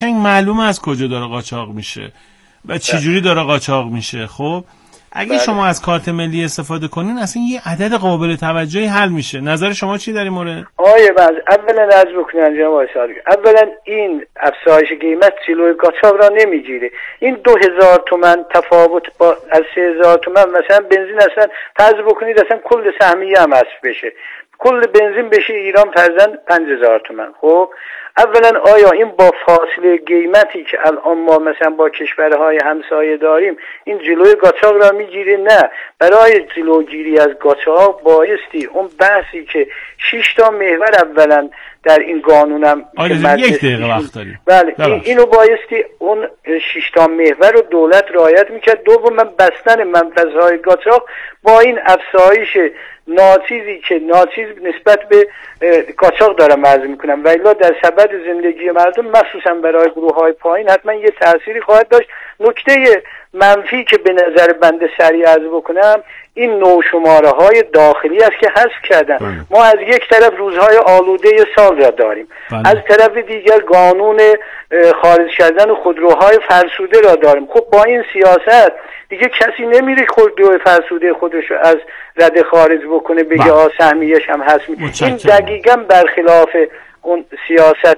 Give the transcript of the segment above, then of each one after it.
معلومه از کجا داره قاچاق میشه و چجوری داره قاچاق میشه. خب اگه شما از کارت ملی استفاده کنین اصلا یه عدد قابل توجهی حل میشه. نظر شما چی در این مورد؟ اولا از بکنن جناب سالی، اولا این افزایش قیمت جلوی قاچاق را نمیگیره. این 2000 تومان تفاوت با از 3000 تومان مثلا بنزین اصلا فرض بکنید اصلا کل سهمیه هم حذف بشه، کل بنزین بشه ایران فرضاً 5000 تومان. خب اولا آیا این با فاصله قیمتی که الان ما مثلا با کشورهای همسایه داریم این جلوی قاچاق را میگیره؟ نه. برای جلوگیری از قاچاق بایستی اون بحثی که 6 تا محور اولا در این قانونم یک دقیقه وقت داریم. بله اینو بایستی اون 6 تا محور رو دولت رعایت میکرد. دوم بستن منفذهای قاچاق با این افزایش ناچیزی که ناچیز نسبت به قاچاق دارم عرض میکنم و الا در سبد زندگی مردم مخصوصا برای گروه‌های پایین حتما یه تأثیری خواهد داشت. نکته منفی که به نظر بنده سریع عرض بکنم این نوشماره‌های داخلی است که حذف کردن. ما از یک طرف روزهای آلوده سال را داریم، از طرف دیگر قانون خارج کردن خودروهای فرسوده را داریم. خب با این سیاست دیگه کسی نمیره خودروی فرسوده خودش رو از رده خارج بکنه بگه سهمیه‌اش هم هست. این دقیقاً برخلاف اون سیاست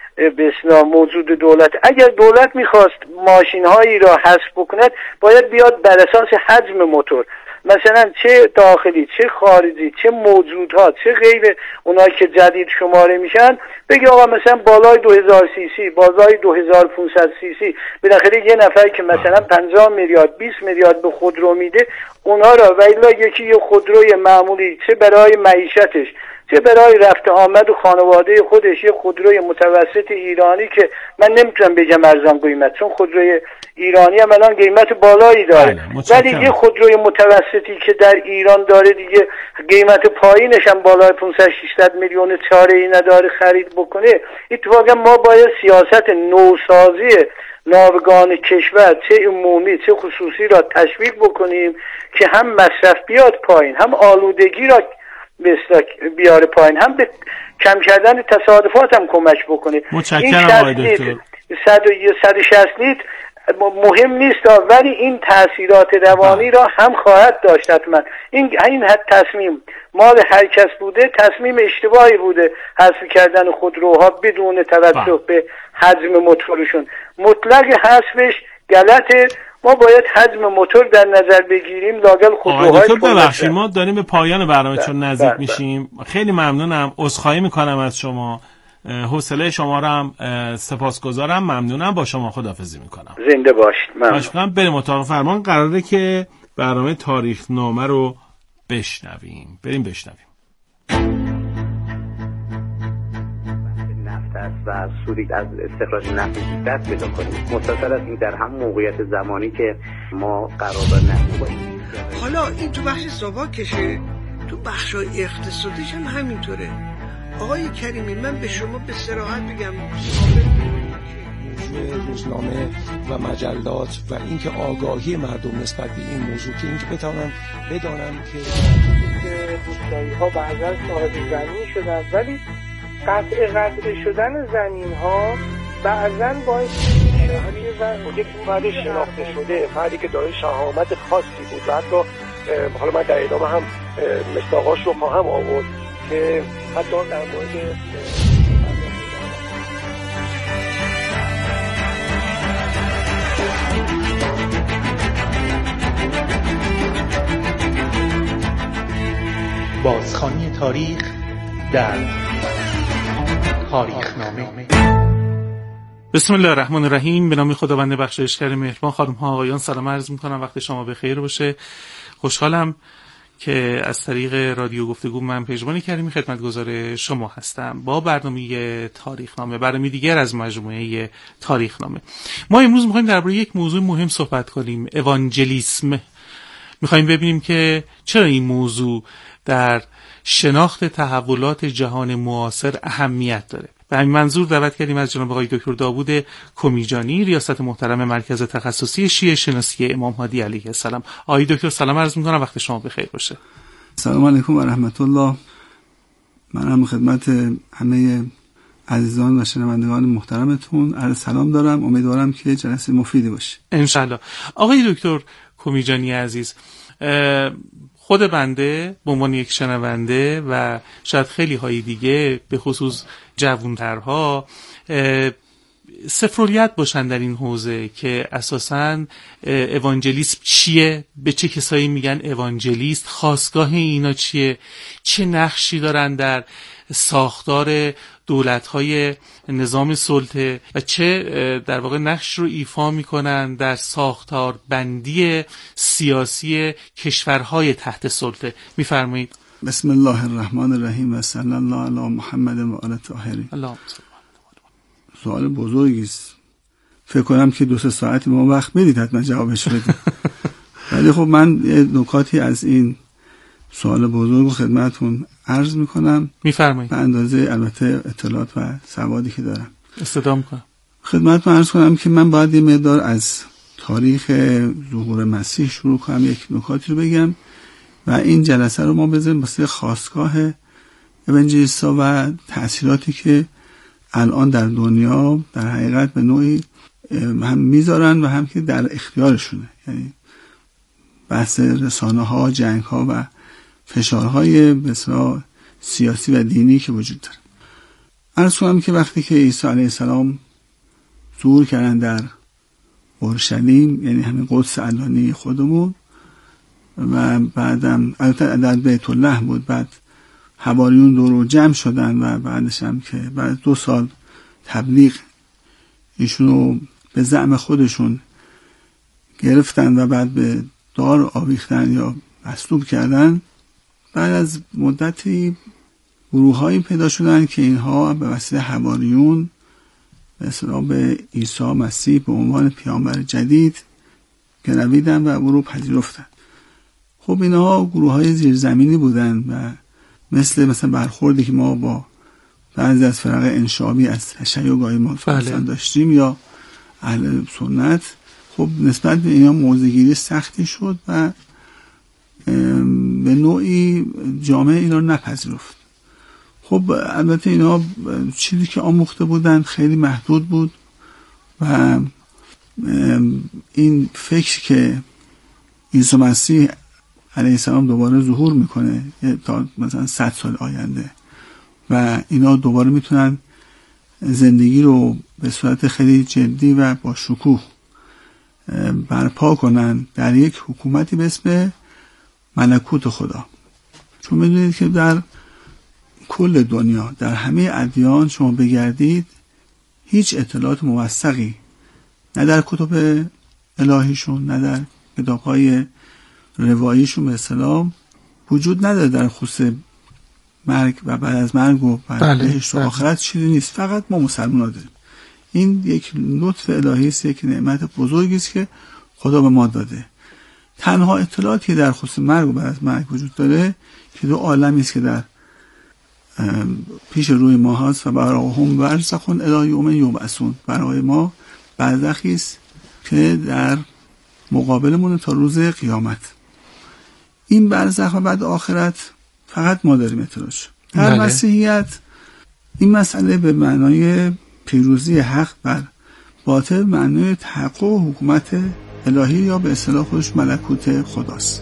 به اصطلاح موجود دولت. اگر دولت میخواست ماشین‌هایی را حذف بکند باید بیاد بر اساس حجم موتور، مثلا چه داخلی چه خارجی چه موجودها چه غیر اونایی که جدید شماره میشن بگه آقا مثلا بالای 2000 سی سی بالای 2500 سی سی بالاخره یه نفر که مثلا 50 میلیارد 20 میلیارد به خودرو میده اونا را و الا یکی یه خودروی معمولی چه برای معیشتش چه برای رفت آمد و خانواده خودش یه خودروی متوسط ایرانی که من نمیتونم بگم ارزان قیمت چون خودروی ایرانی هم الان قیمت بالایی داره ولی یه خودروی متوسطی که در ایران داره دیگه قیمت پایینش هم بالای 500-600 میلیون چاره‌ای نداره خرید بکنه. اتفاقا ما باید سیاست نوسازی ناوگان کشور چه عمومی چه خصوصی را تشویق بکنیم که هم مصرف بیاد پایین هم آلودگی را بیاره پایین هم به کم کردن تصادفات هم کمک بکنه. متشکرم آقای دکتر. 160 لیتر مهم نیست ولی این تاثیرات روانی را هم خواهد داشت حتما. این تصمیم مال هر کس بوده، تصمیم اشتباهی بوده حذف کردن خودروها بدون توجه به حجم موتورشون. مطلق حذفش غلطه. ما باید حجم موتور در نظر بگیریم لااقل خودروهای ببخشید ما داریم به پایان برنامه چون نزدیک میشیم. خیلی ممنونم، عذرخواهی میکنم از شما، حوصله شما رو هم سپاسگزارم، ممنونم، با شما خداحافظی میکنم. زنده باشید. ممنون. بریم اتاق فرمان. قراره که برنامه تاریخ نامه رو بشنویم. بریم بشنویم. و سودی از استخراج نفت دست پیدا کنیم مسلسل است. این در هم موقعیت زمانی که ما قرار نفت باشیم. حالا این تو بخش ساواکشه، تو بخشای اقتصادیش هم همینطوره. آقای کریمی من به شما به صراحت بگم روزنامه و مجلات و اینکه آگاهی مردم نسبت به این موضوع که اینکه بتونن بدانن که روستایی‌ها بعضا صاحب زمین شدن ولی قطع شدن زمین ها بعضا باعث یک فرد شناخته شده، فردی که دارای شهامت خاصی بود و حتی حالا من در ادامه هم مصداقاش رو خواهم آورد که حتی در مورد بازخوانی تاریخ در تاریخنامه. بسم الله الرحمن الرحیم. به نام خداوند بخشایشگر مهربان. خانم ها آقایان سلام عرض میکنم، وقت شما بخیر باشه. خوشحالم که از طریق رادیو گفتگو من پژمان کریمی خدمتگزار شما هستم با برنامه تاریخنامه، برنامه دیگر از مجموعه تاریخنامه. ما امروز میخوایم درباره یک موضوع مهم صحبت کنیم، اوانجلیسم. میخوایم ببینیم که چرا این موضوع در شناخت تحولات جهان معاصر اهمیت داره. به همین منظور دعوت کردیم از جناب آقای دکتر داوود کمیجانی، ریاست محترم مرکز تخصصی شیعه شناسی امام هادی علیه السلام. آقای دکتر سلام عرض می‌کنم، وقت شما بخیر باشه. سلام علیکم و رحمت الله. من هم خدمت همه عزیزان و شنوندگان محترمتون عرض سلام دارم. امیدوارم که جلسه مفیدی باشه انشالله. آقای دکتر کمیجانی عزیز، خود بنده به عنوان یک شنونده و شاید خیلی های دیگه به خصوص جوانترها صفرولیت باشن در این حوزه که اساساً اوانجلیسم چیه، به چه کسایی میگن اوانجلیست، خاستگاه اینا چیه، چه نقشی دارن در ساختار دولت‌های نظام سلطه و چه در واقع نقش رو ایفا میکنن در ساختار بندی سیاسی کشورهای تحت سلطه. میفرمایید. بسم الله الرحمن الرحیم و صلی الله علی محمد و آل طاهرین. سوال بزرگی است. فکر کنم که 2-3 ساعتی ما وقت بدید حتما جوابش بدید. ولی خب من نکاتی از این سوال بزرگ رو خدمتتون عرض میکنم. میفرمایید. به اندازه البته اطلاعات و سوادی که دارم استفاده میکنم. خدمتتون عرض کنم که من باید یه مقدار از تاریخ ظهور مسیح شروع کنم، یک نکاتی رو بگم و این جلسه رو ما بذاریم واسه خاستگاه اونجلیست‌ها و تأثیراتی که الان در دنیا در حقیقت به نوعی هم میذارن و هم که در اختیارشونه، یعنی بحث رسانه ها، جنگ ها و فشارهای بسیار سیاسی و دینی که وجود داره. عرض کنم که وقتی که عیسی علیه السلام ظهور کردن در اورشلیم، یعنی همین قدس علانی خودمون، و بعدم البته در بیت الله بود، بعد حواریون دور جمع شدن و بعدش هم که بعد 2 سال تبلیغ ایشونو به زعم خودشون گرفتن و بعد به دار آویختن یا مصلوب کردن. بعد از مدتی گروه‌هایی پیدا شدن که اینها به وسیله حواریون مثلا به عیسی مسیح به عنوان پیامبر جدید گرویدن و او رو پذیرفتن. خب اینها گروه‌های زیرزمینی بودن و مثلا برخوردی که ما با بعضی از فرق انشابی از تشیع گاهی ما داشتیم یا اهل سنت، خب نسبت به اینا موضع‌گیری سختی شد و به نوعی جامعه اینا رو نپذیرفت. خب البته اینا چیزی که آموخته بودن خیلی محدود بود و این فکر که عیسی مسیح علیه السلام دوباره ظهور میکنه تا مثلا 100 سال آینده و اینا دوباره میتونن زندگی رو به صورت خیلی جدی و با شکوه برپا کنن در یک حکومتی به اسم ملکوت خدا. چون میدونید که در کل دنیا در همه ادیان شما بگردید هیچ اطلاعات موثقی نه در کتب الهیشون نه در کتاب‌های رواییشون به اصطلاح وجود نداره در خصوص مرگ و بعد از مرگ و بهشت و آخرت چیزی نیست. فقط ما مسلمان‌ها داریم. این یک لطف الهی است، یک نعمت بزرگی است که خدا به ما داده. تنها اطلاعاتی در خصوص مرگ و بعد از مرگ وجود داره که 2 عالمی است که در پیش روی ما هست و براهم برزخون الی یوم یبعثون. برای ما برزخی است که در مقابلمون تا روز قیامت. این برزخ و بعد آخرت فقط ما داریم اطلاعش. در مسیحیت این مسئله به معنای پیروزی حق بر باطل، معنای تحقق و حکومت الهی یا به اصطلاح خودش ملکوت خداست.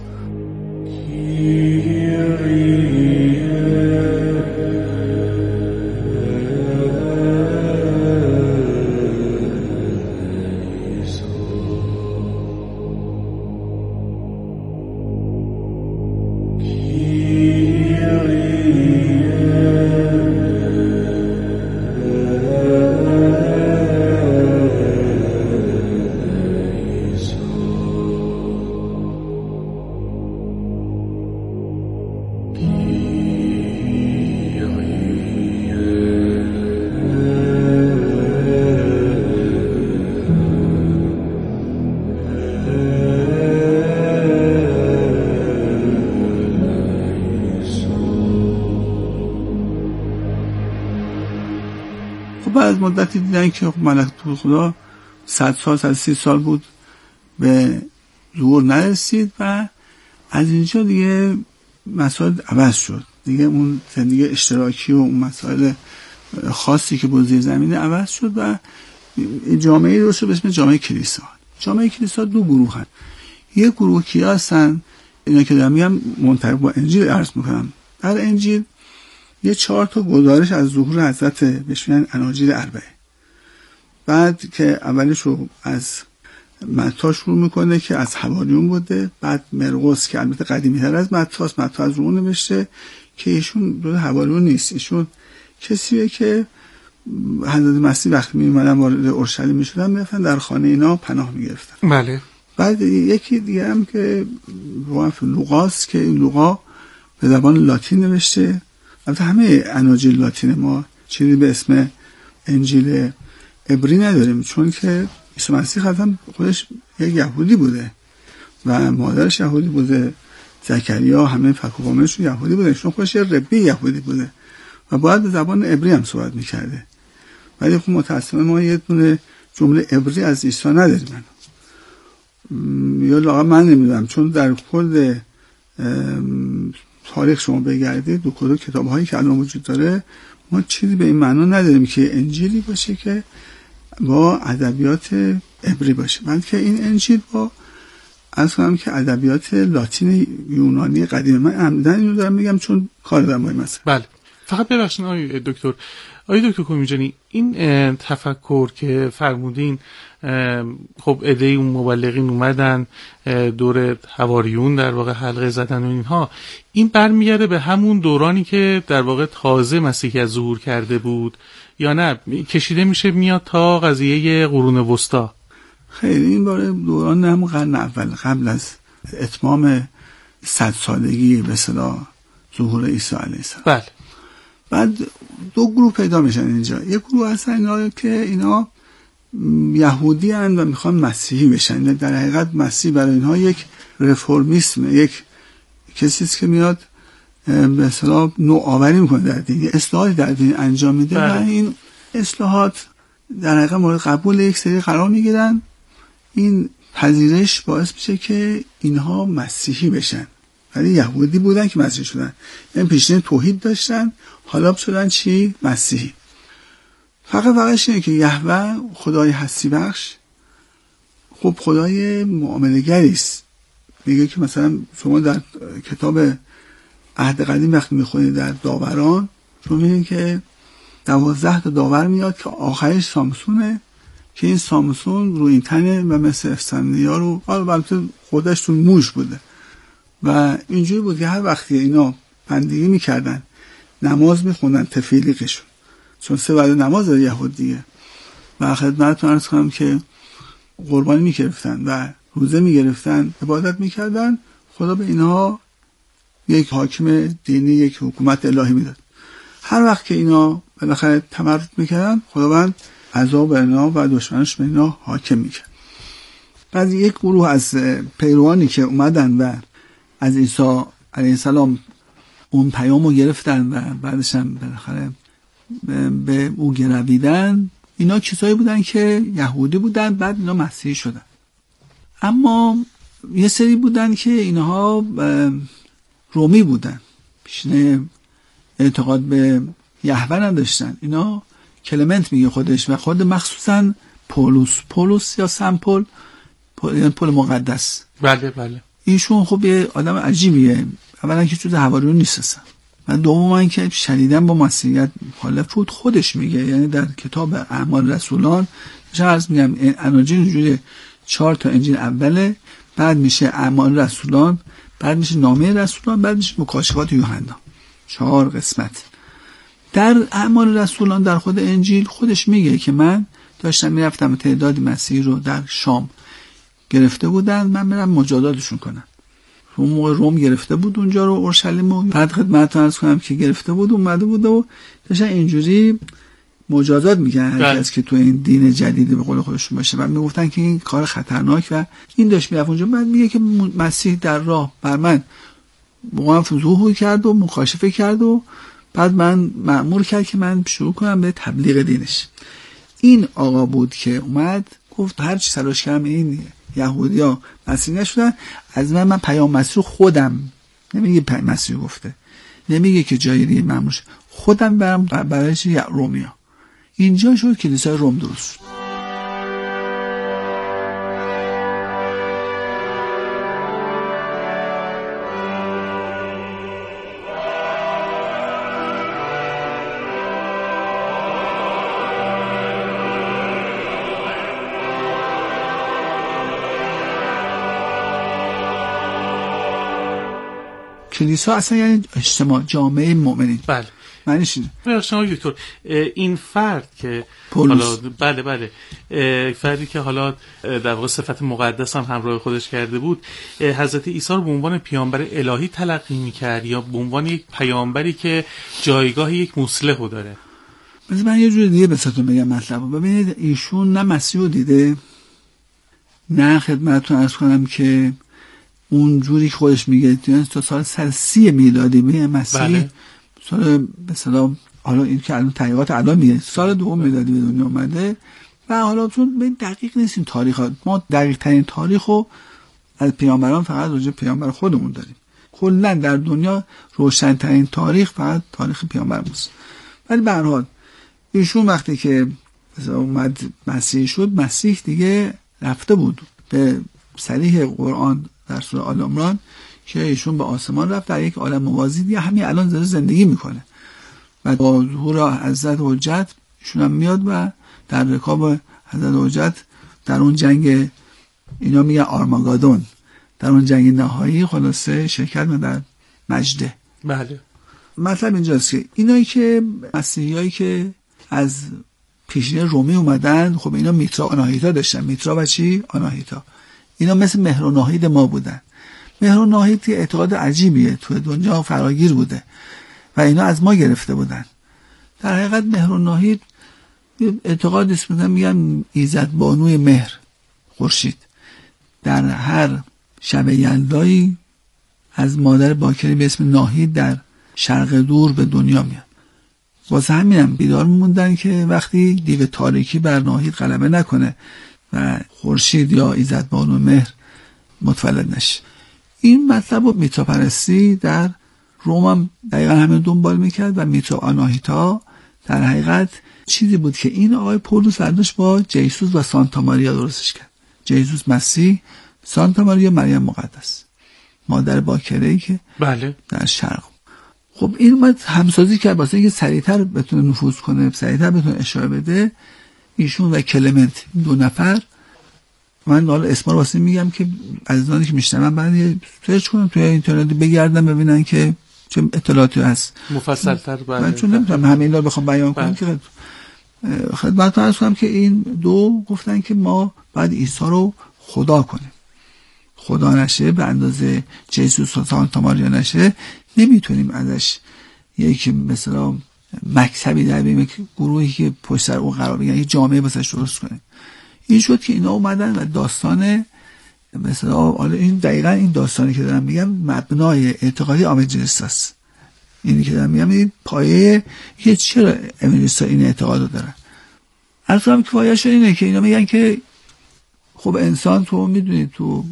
بعد مدتی دیدن که ملکوت خدا 100 سال 130 سال بود به ظهور نرسید و از اینجا دیگه مسائل عوض شد. دیگه اون زندگی اشتراکی و اون مسائل خاصی که بود زیر زمین عوض شد و جامعه رو به اسم جامعه کلیسا. جامعه کلیسا دو گروه هست. یک گروه کیا هستن؟ اینا که دارم میگم منطبق با انجیل عرض میکنم. در انجیل یه 4 تا گزارش از ظهور حضرت بهش میگن اناجیل اربعه. بعد که اولش رو از متی شروع میکنه که از حواریون بوده، بعد مرقس که البته قدیمی تر از متی از روم نوشته که ایشون دو حواریون نیست، ایشون کسیه که حضرت مسیح وقتی می اومدن وارد اورشلیم میشدن میرفتن در خانه اینا پناه میگرفتن. بله. بعد یکی دیگه هم که لوقاست که این لوقا به زبان لاتین نوشته. البته همه اناجیل لاتین، ما چیزی به اسم انجیل عبری نداریم، چون که عیسی مسیح خودش یک یهودی بوده و مادرش یهودی بوده، زکریا همه فکوفامش یهودی بوده، چون خودش ربی یهودی بوده و باید به زبان عبری هم صحبت میکرده. ولی خب متاسفانه ما یه دونه جمله عبری از عیسی نداریم. یا لااقل من نمیدونم، چون در کل تاریخ شما بگردید دو کل کتاب هایی که الان وجود داره ما چیزی به این معنا نداریم که انجیلی باشه که با ادبیات عبری باشه، بلکه این انجیل با از کنم که ادبیات لاتین یونانی قدیم. من عمدن اینو دارم میگم چون کار دارم با این مسئله. بله. فقط ببخشید آقای دکتر کومیجانی، این تفکر که فرمودین، خب عده اون مبلغین اومدن دور حواریون در واقع حلقه زدن و اینها، این برمیگرده به همون دورانی که در واقع تازه مسیحیت ظهور کرده بود یا نه کشیده میشه میاد تا قضیه قرون وسطا؟ خیلی این باره دوران هم قرن اول، قبل از اتمام 100 سالگی به اصطلاح ظهور عیسی علیه السلام. بله. بعد دو گروه پیدا میشن اینجا. یک گروه هستن اینا که اینا یهودی هستند و میخوان مسیحی بشن. در حقیقت مسیح برای اینها یک رفرمیسم، یک کسی است که میاد به اصطلاح نوآوری میکنه در دین، یه اصلاحاتی در دین انجام میده و این اصلاحات در حقیقت مورد قبول یک سری قرار میگیرن. این پذیرش باعث میشه که اینها مسیحی بشن، ولی یهودی بودن که مسیحی شدن، یعنی پیشین توحید داشتن، حالا شدن چی؟ مسیحی. فقط اینه که یهوه خدای هستی بخش، خب خدای معامله گری است. میگه که مثلا شما در کتاب عهد قدیم وقتی میخونید در داوران شما میبینید که 12 تا داور میاد که آخرش سامسونه، که این سامسون رو این تنه و مثل افسندیا رو البته خودش تو موش بوده و اینجوری بود که هر وقتی اینا بندگی میکردن نماز میخوندن تفیلیقشون، چون 3 وقت نماز داره یهود دیگه، و خدمتتون عرض کنم که قربانی میگرفتن و روزه میگرفتن، عبادت میکردن، خدا به اینها یک حاکم دینی، یک حکومت الهی میداد. هر وقت که اینا بالاخره تمرد میکردن خداوند عذاب بر اینا و دشمنش به اینا حاکم میکرد. بعد یک گروه از پیروانی که اومدن و از عیسی علیه السلام اون پیامو گرفتن و بعدش هم بالاخره به او گرویدن، اینا کسایی بودن که یهودی بودن، بعد اینا مسیحی شدن. اما یه سری بودن که اینها رومی بودن، پیشینه اعتقاد به یهوه نداشتن. اینا کلمنت میگه خودش و خود مخصوصا پولس یا سن پل، یعنی پل مقدس. بله بله. ایشون خب یه آدم عجیبیه. اولا که جزء حواریون نیست و دوما که شدیداً با مسیحیت مخالف بود. خودش میگه، یعنی در کتاب اعمال رسولان عرض میگم اناجیل اینجوری 4 تا انجیل اوله، بعد میشه اعمال رسولان، بعد میشه نامه رسولان، بعد میشه مکاشفات یوحنا، 4 قسمت. در اعمال رسولان در خود انجیل خودش میگه که من داشتم میرفتم تعدادی مسیحی رو در شام گرفته بودن، من برم مجازاتشون کنم. اون موقع روم گرفته بود اونجا رو، اورشلیم رو. بعد خدمتتون عرض کنم که گرفته بود، اومده بود و داشتن اینجوری مجازات میکنن هر کسی که تو این دین جدید به قول خودشون باشه و میگفتن که این کار خطرناک و این داشت میرفت اونجا. بعد میگه که مسیح در راه بر من مقام ظهور کرد و مکاشفه کرد و بعد من مأمور کرد که من شروع کنم به تبلیغ دینش. این آقا بود که اومد گفت هر چی تلاش کردم این یهودیا مسیحی نشدن، از من پیام مسیح خودم، نمیگه مسیح گفته، نمیگه که جایی دیگه مأمور، خودم برم برای رومیا. اینجا شد کلیسای روم درست شد. کلیسا اصلا یعنی اجتماع، جامعه مؤمنین. بله. معنیش اینه. شما دکتر، این فرد که پولس. حالا بله فردی که حالا در واقع صفت مقدس هم همراه خودش کرده بود، حضرت عیسی رو به عنوان پیامبر الهی تلقی می‌کرد یا به عنوان یک پیامبری که جایگاه یک مصلح رو داره؟ من یه جور دیگه بساتون بگم مطلب. ببینید ایشون نه مسیح رو دیده، نه خدمتتون عرض کنم که اون جوری که خودش میگه تا سال 30 میلادی به مسیح، بله. سال مثلا حالا این که الان تحقیقات الان میگه سال 2 میلادی به دنیا اومده و حالا چون به دقیق نیستیم تاریخ، ما دقیق ترین تاریخو از پیامبران فقط راجع پیامبر خودمون داریم. کلا در دنیا روشن ترین تاریخ فقط تاریخ پیامبر موسی. ولی به هر حال ایشون وقتی که اومد مسیح شد، مسیح دیگه رفته بود به صریح قرآن در سوره آل عمران که ایشون به آسمان رفت، در یک عالم موازی دیگه همین الان زندگی میکنه و با ظهور حضرت حجت ایشون هم میاد و در رکاب حضرت حجت در اون جنگ، اینا میگن آرماگادون، در اون جنگ نهایی خلاصه شرکت می در مجده. بله. مطلب اینجاست که اینایی که مسیحیایی که از پیشین رومی اومدن، خب اینا میترا آناهیتا داشتن. میترا و چی؟ آناهیتا. اینا مثل مهر و ناهید ما بودن. مهر و ناهید اعتقاد عجیبیه، تو دنیا فراگیر بوده و اینا از ما گرفته بودن. در حقیقت مهر و ناهید اعتقاد است، میگن ایزد بانوی مهر، خورشید، در هر شب یلدایی از مادر باکری به اسم ناهید در شرق دور به دنیا میاد. واسه همینم بیدار موندن که وقتی دیو تاریکی بر ناهید غلبه نکنه و خورشید یا ایزد بانو مهر متولد نشه. این مطلب و میتراپرستی در روم هم دقیقا همین دنبال میکرد و میترا آناهیتا در حقیقت چیزی بود که این آقای پولس برداشت با جیسوس و سانتا ماریا درستش کرد. جیسوس مسیح، سانتا ماریا مریم مقدس، مادر باکره‌ای که بله در شرق. خب این اومد همسازی کرد واسه اینکه سریعتر بتونه نفوذ کنه، سریعتر بتونه اشاره بده. ایشون و کلمنت، 2 نفر. من حالا اسما رو واسه میگم که عزیزانی که میشنون بعد سرچ کنن توی اینترنت بگردن ببینن که چه اطلاعاتی هست مفصل‌تر. من چون نمیتونم همه اینا رو بخوام بیان کنم که خدمتتون عرض کنم که این 2 گفتن که ما باید عیسی رو خدا کنیم. خدا نشه، به اندازه جیسوس و سانتا ماریا نشه، نمیتونیم ازش یک مثلا مکتبی در بیم، گروهی که پشت سر اون قرار بگیرن، یک جامعه واسش درست کنیم. این شد که اینا اومدن و داستان مثلا این دقیقاً این داستانی که دارم میگم مبنای اعتقادی آموزیستا است. اینی که دارم میگم این پایه که چرا آموزیستا این اعتقادو دارن. اصلا که پایه‌اش اینه که اینا میگن که خب انسان تو میدونید تو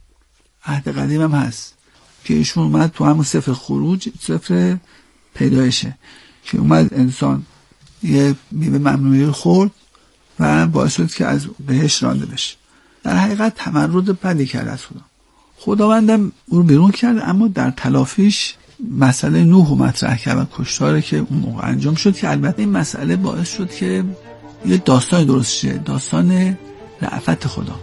عهد قدیم هم هست که ایشون اومد تو همون سفر خروج، سفر پیدایشه که اومد انسان یه میوه ممنوعه خورد و باعث شد که از بهشت رانده بشه. در حقیقت تمرد بدی کرد از خداوندم اون بیرون کرد، اما در تلافیش مسئله نوح رو مطرح کرد و کشتاری که اون موقع انجام شد که البته این مسئله باعث شد که یه داستان درست شه، داستان رأفت خدا.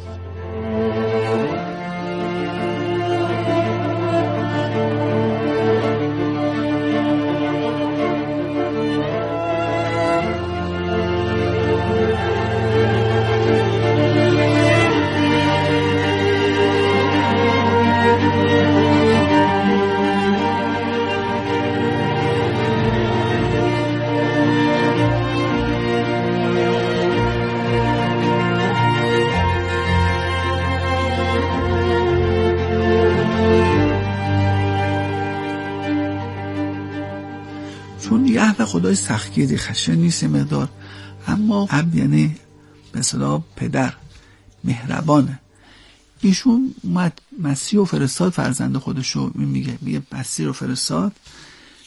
خدای سختگیری، خشن نیست مقدار، اما عبد یعنی به اصطلاح پدر، مهربانه. ایشون مسیح و فرستاد، فرزند خودشو میگه مسیح رو فرستاد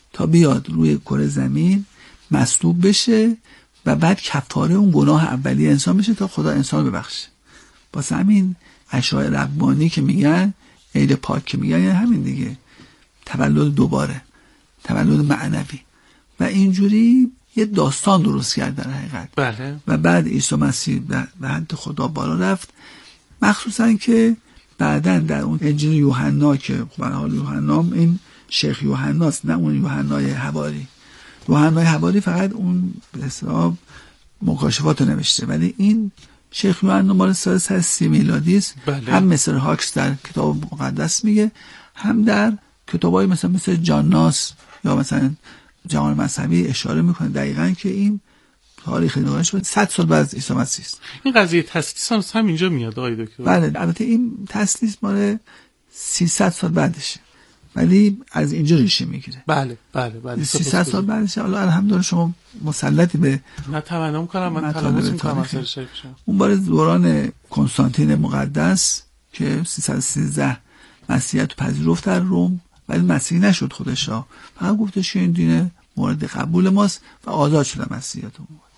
تا بیاد روی کره زمین مصلوب بشه و بعد کفاره اون گناه اولی انسان بشه تا خدا انسان ببخشه. واسه همین اشاعره ربانی که میگن عید پاک که میگن یعنی همین دیگه، تولد دوباره، تولد معنوی. و اینجوری یه داستان درست کرد در حقیقت. بله. و بعد عیسی مسیح به حد خدا بالا رفت، مخصوصا که بعدن در اون انجیل یوحنا که به هر حال یوحنا این شیخ یوحناست، نه اون یوحنای حواری. یوحنای حواری فقط اون به حساب مکاشفات رو نوشته، ولی این شیخ یوحنا مال سال 130 میلادی است. بله. هم مثل هاکس در کتاب مقدس میگه، هم در کتابای مثل جانناس یا مثلا جهان مذهبی اشاره میکنه دقیقاً که این تاریخ نوشته شد 100 سال بعد از عیسی مسیح است. این قضیه تسلیس هم اینجا میاد آقای دکتر؟ بله، البته این تسلیس مال 300 سال بعدشه، ولی از اینجا ریشه میگیره. بله 300 سال بعدشه. حالا الحمدلله شما مسلطی به نه تمنا میکنم، من تلمس میکنم اثر شریف شما. اون بار دوران کنستانتین مقدس که 313 مسیحیت پذیرفت در روم، ولی مسیحی نشد خودشا، فقط گفتش که این دین مورد قبول ماست و آزاد شد مسیحیت.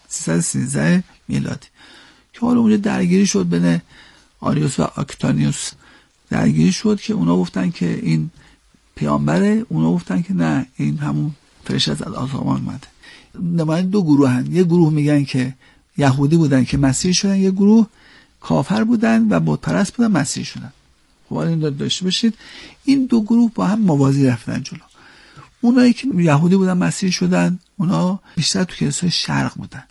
313 میلادی که حالا اونجا درگیری شد بین آریوس و آکتانیوس، درگیری شد که اونا گفتن که این پیامبره، اونا گفتن که نه این همون فرشته از آسمان اومده. نماینده دو گروه هستند، یه گروه میگن که یهودی بودن که مسیحی شدن، یه گروه کافر بودن و بت پرست بودن مسیحی شدن. خب این داشته باشید این دو گروه با هم موازی رفتن جلو. اونایی که یهودی بودن مسیحی شدن اونا بیشتر تو کلیسای شرق بودن،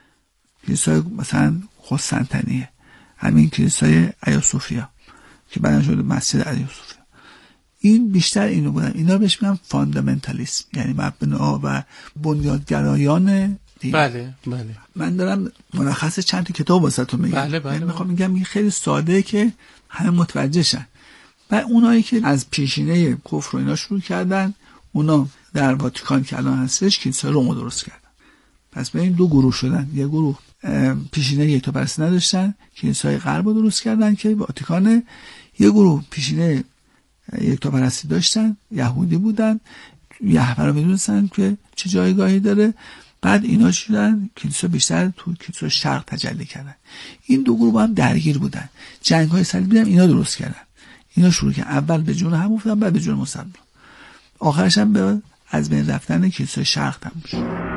کلیسای مثلا قسطنطنیه، همین کلیسای آیا صوفیا که بعدن شده مسجد آیا صوفیا. این بیشتر اینو بودن، اینا بهش میگن فاندامنتالیسم، یعنی مبنا و بنیادگرایان دین. بله. من دارم ملخص چند تا کتاب واسهتون میگم. بله. میخوام میگم این خیلی ساده که همه متوجه شن. و اونایی که از پیشینه کفر و اینا شروع کردن، اونا در واتیکان که الان هستش کلیسای روم درست کردن. پس به این دو گروه شدن، یه گروه پیشینه یکتاپرستی نداشتن، کلیسای غرب رو درست کردن که واتیکانه، یه گروه پیشینه یکتاپرستی داشتن، یهودی بودن، یهوه رو میدونستن که چه جایگاهی داره. بعد اینا شدن کلیسا بیشتر تو کلیسا شرق تجلی کردن. این دو گروه با هم درگیر بودن، جنگ‌های صلیبی هم اینا درست کردن. اینا شروع کردن اول به جون هم افتادن، بعد به جون مسلمان، آخرش هم به از بین رفتن کلیسای شرق تموم شد.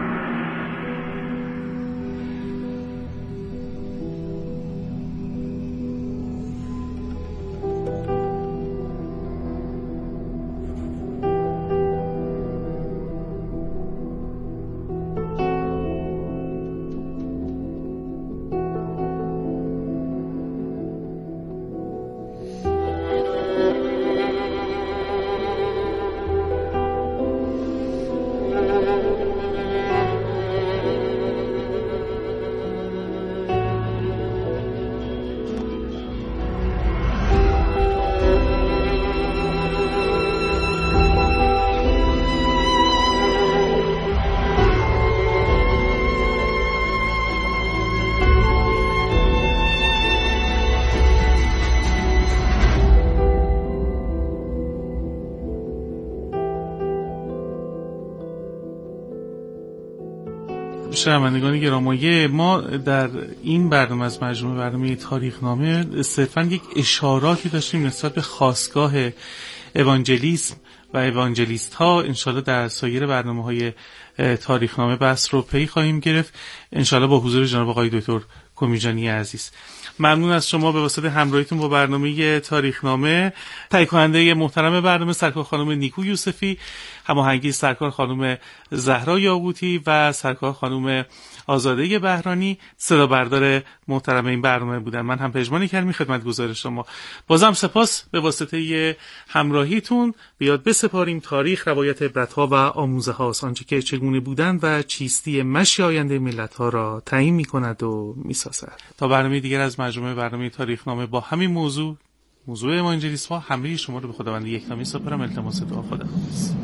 شنوندگان گرامی، ما در این برنامه از مجموعه برنامه تاریخنامه صرفاً یک اشاراتی داشتیم نسبت به خاستگاه اوانجلیسم و اوانجلیست ها. انشالله در سایر برنامه‌های تاریخنامه بحث رو پی خواهیم گرفت، انشالله با حضور جناب آقای دکتر کمیجانی عزیز. ممنون از شما به واسطه همراهیتون با برنامه تاریخنامه. تهیه کننده محترم برنامه سرکار خانم نیکو یوسفی، هماهنگی سرکار خانم زهرا یاقوتی و سرکار خانم آزاده بهرانی، صدا بردار محترم این برنامه بودن. من هم پژمان کریمی خدمتگزار شما. بازم سپاس به واسطه همراهیتون. بیاد بسپاریم تاریخ روایت عبرت‌ها و آموزه هاست، آنچه که چگونه بودن و چیستی مشی آینده ملت‌ها را تعیین می‌کند و می‌سازد. تا برنامه دیگر از مجموعه برنامه تاریخنامه با همین موضوع اوانجلیسم ها، همه شما رو به خداوند یکتا سپارم. التماس دعا. خداحافظ.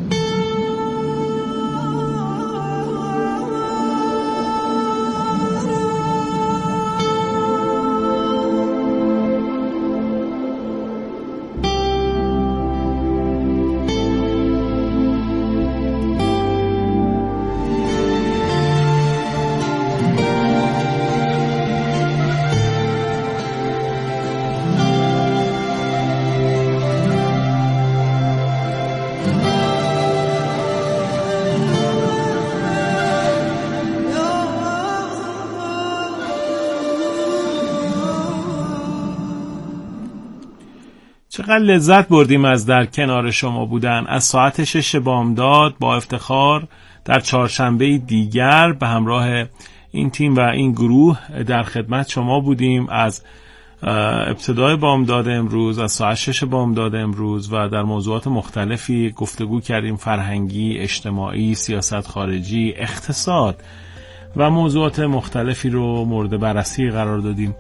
چقدر لذت بردیم از در کنار شما بودن. از ساعت 6 بامداد با افتخار در چهارشنبه دیگر به همراه این تیم و این گروه در خدمت شما بودیم. از ابتدای بامداد امروز، از ساعت 6 بامداد امروز و در موضوعات مختلفی گفتگو کردیم، فرهنگی، اجتماعی، سیاست خارجی، اقتصاد و موضوعات مختلفی رو مورد بررسی قرار دادیم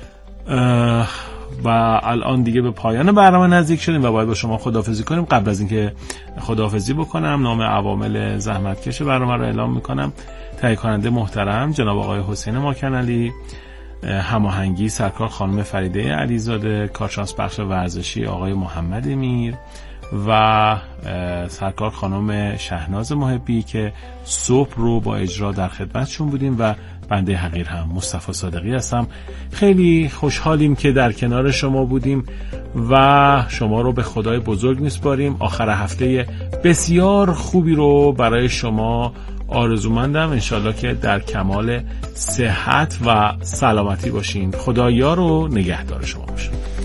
و الان دیگه به پایان برنامه نزدیک شدیم و باید با شما خداحافظی کنیم. قبل از اینکه خداحافظی بکنم نام عوامل زحمتکش برنامه رو اعلام میکنم. تهیه کننده محترم جناب آقای حسین ماکنعلی، هماهنگی سرکار خانم فریده علیزاده، کارشناس بخش ورزشی آقای محمد امیر و سرکار خانم شهناز محبی که صبح رو با اجرا در خدمتشون بودیم و بنده حقیر هم مصطفی صادقی هستم. خیلی خوشحالیم که در کنار شما بودیم و شما رو به خدای بزرگ میسپاریم. آخر هفته بسیار خوبی رو برای شما آرزومندم. انشالله که در کمال صحت و سلامتی باشین. خدایا رو نگهدار شما باشه.